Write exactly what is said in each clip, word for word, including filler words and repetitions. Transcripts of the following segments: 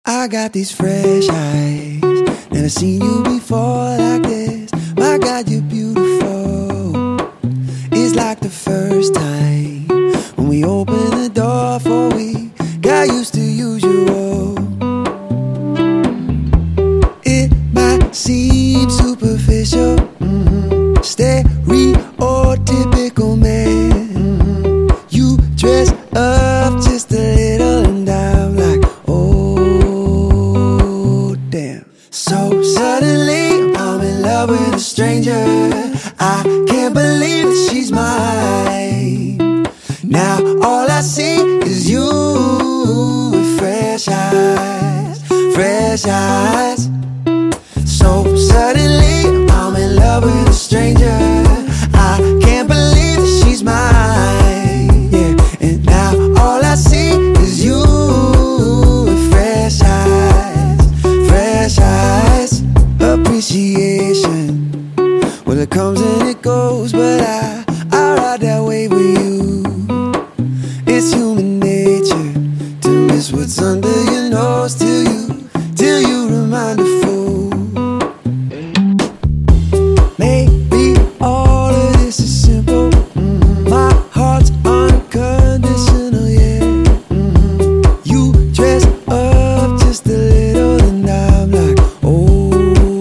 I got these fresh eyes, never seen you before like this. My God, you're beautiful. It's like the first time when we opened the door for we got used to usual. It might seem superficial, mm-hmm. stereotypical man. Mm-hmm. You dress up just a little and I'm like, oh damn. So suddenly I'm in love with a stranger. I can't believe that she's mine. Now all I see is you with fresh eyes, fresh eyes. So suddenly I'm in love with a stranger. I can't believe that she's mine. Yeah, and now all I see is you with fresh eyes, fresh eyes. Appreciation, well it comes and it goes, but I, I ride that wave with you. It's human nature to miss what's under your nose till you, till you remind a fool. Maybe all of this is simple. Mm-hmm. My heart's unconditional, yeah. Mm-hmm. You dress up just a little and I'm like, oh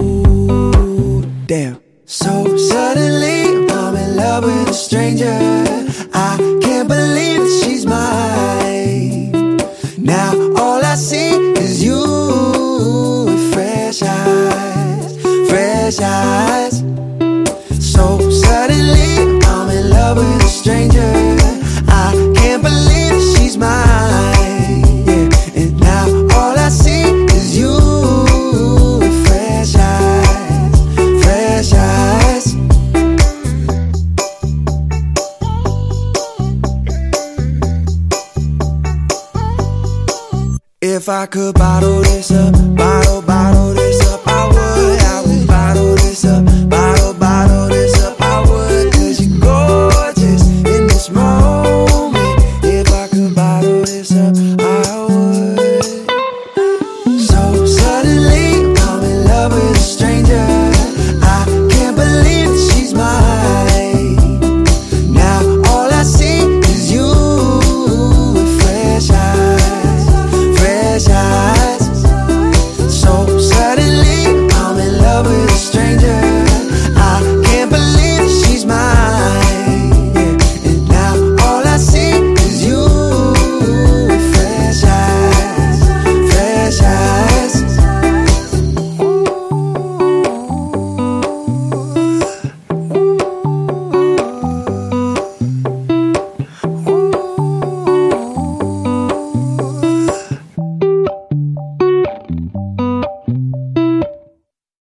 damn. So suddenly I'm in love with a stranger. I can't believe that she's mine. Now all I see is you with fresh eyes, fresh eyes. So suddenly I'm in love with a stranger. I can't believe that she's mine. Yeah, and now all I see is you with fresh eyes, fresh eyes. If I could bottle this up,